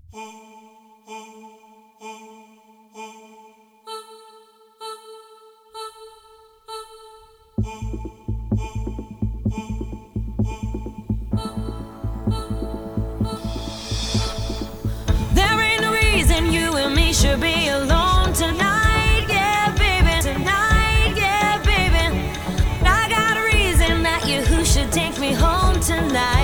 There ain't no reason you and me should be alone tonight, yeah, baby. Tonight, yeah, baby. I got a reason that you who should take me home tonight.